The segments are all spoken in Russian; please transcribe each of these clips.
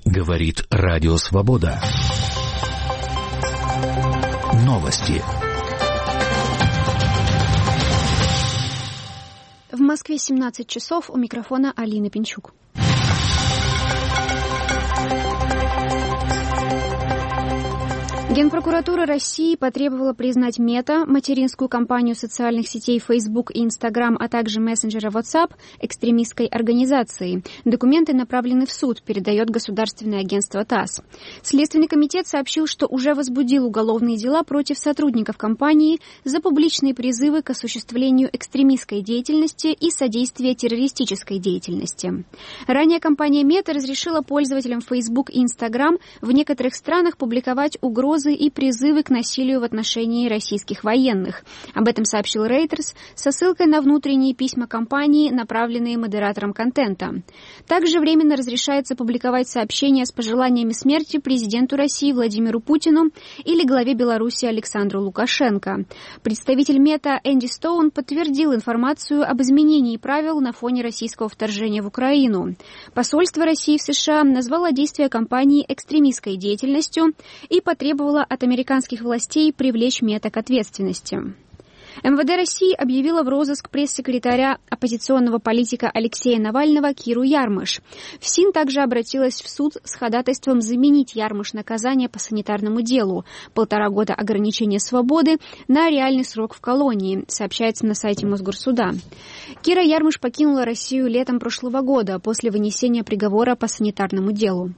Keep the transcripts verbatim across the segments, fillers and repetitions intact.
Говорит Радио Свобода. Новости. В Москве семнадцать часов, у микрофона Алина Пинчук. Генпрокуратура России потребовала признать Мета, материнскую компанию социальных сетей Facebook и Instagram, а также мессенджера WhatsApp, экстремистской организацией. Документы направлены в суд, передает государственное агентство ТАСС. Следственный комитет сообщил, что уже возбудил уголовные дела против сотрудников компании за публичные призывы к осуществлению экстремистской деятельности и содействия террористической деятельности. Ранее компания Мета разрешила пользователям Facebook и Instagram в некоторых странах публиковать угрозы и призывы к насилию в отношении российских военных. Об этом сообщил Reuters со ссылкой на внутренние письма компании, направленные модераторам контента. Также временно разрешается публиковать сообщения с пожеланиями смерти президенту России Владимиру Путину или главе Беларуси Александру Лукашенко. Представитель Мета Энди Стоун подтвердил информацию об изменении правил на фоне российского вторжения в Украину. Посольство России в США назвало действия компании экстремистской деятельностью и потребовало от американских властей привлечь Мета к ответственности. эм вэ дэ России объявила в розыск пресс-секретаря оппозиционного политика Алексея Навального Киру Ярмыш. ФСИН также обратилась в суд с ходатайством заменить Ярмыш наказание по санитарному делу – полтора года ограничения свободы на реальный срок в колонии, сообщается на сайте Мосгорсуда. Кира Ярмыш покинула Россию летом прошлого года после вынесения приговора по санитарному делу.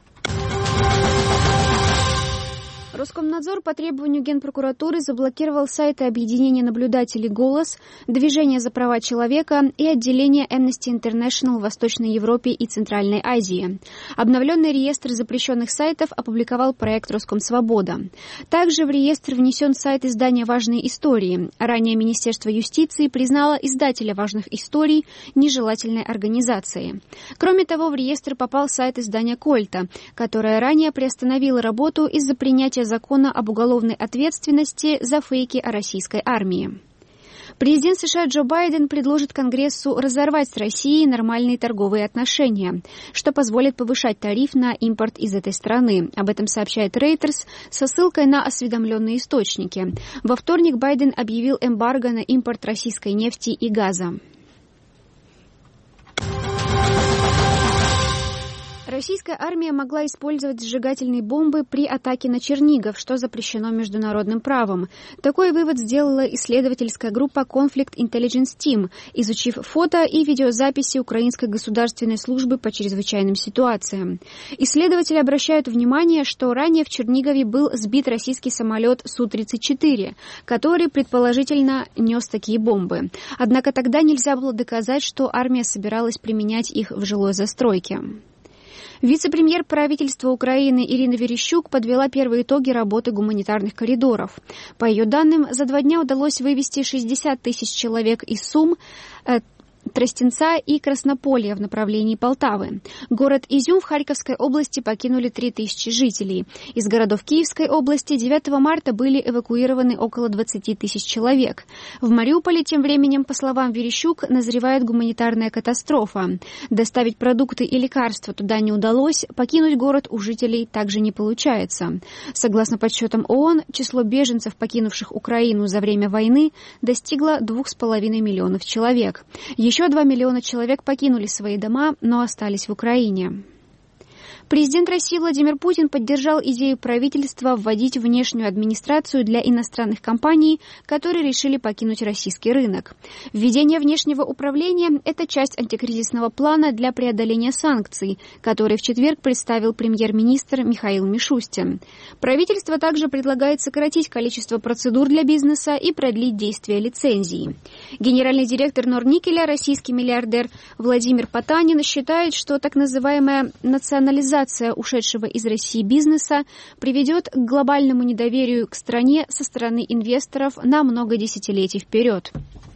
Роскомнадзор по требованию Генпрокуратуры заблокировал сайты объединения наблюдателей «Голос», Движения за права человека и отделения Amnesty International в Восточной Европе и Центральной Азии. Обновленный реестр запрещенных сайтов опубликовал проект «Роскомсвобода». Также в реестр внесен сайт издания «Важные истории». Ранее Министерство юстиции признало издателя «Важных историй» нежелательной организацией. Кроме того, в реестр попал сайт издания «Кольта», которое ранее приостановило работу из-за принятия закона об уголовной ответственности за фейки о российской армии. Президент США Джо Байден предложит Конгрессу разорвать с Россией нормальные торговые отношения, что позволит повышать тариф на импорт из этой страны. Об этом сообщает Reuters со ссылкой на осведомленные источники. Во вторник Байден объявил эмбарго на импорт российской нефти и газа. Российская армия могла использовать сжигательные бомбы при атаке на Чернигов, что запрещено международным правом. Такой вывод сделала исследовательская группа Conflict Intelligence Team, изучив фото и видеозаписи Украинской государственной службы по чрезвычайным ситуациям. Исследователи обращают внимание, что ранее в Чернигове был сбит российский самолет Су тридцать четыре, который предположительно нес такие бомбы. Однако тогда нельзя было доказать, что армия собиралась применять их в жилой застройке. Вице-премьер правительства Украины Ирина Верещук подвела первые итоги работы гуманитарных коридоров. По ее данным, за два дня удалось вывести шестьдесят тысяч человек из Сум, э, Тростенца и Краснополья в направлении Полтавы. Город Изюм в Харьковской области покинули три тысячи жителей. Из городов Киевской области девятого марта были эвакуированы около двадцати тысяч человек. В Мариуполе тем временем, по словам Верещук, назревает гуманитарная катастрофа. Доставить продукты и лекарства туда не удалось, покинуть город у жителей также не получается. Согласно подсчетам ООН, число беженцев, покинувших Украину за время войны, достигло двух с половиной миллионов человек. Еще два миллиона человек покинули свои дома, но остались в Украине. Президент России Владимир Путин поддержал идею правительства вводить внешнюю администрацию для иностранных компаний, которые решили покинуть российский рынок. Введение внешнего управления – это часть антикризисного плана для преодоления санкций, который в четверг представил премьер-министр Михаил Мишустин. Правительство также предлагает сократить количество процедур для бизнеса и продлить действие лицензий. Генеральный директор Норникеля, российский миллиардер Владимир Потанин, считает, что так называемая национализация ушедшего из России бизнеса приведет к глобальному недоверию к стране со стороны инвесторов на много десятилетий вперед.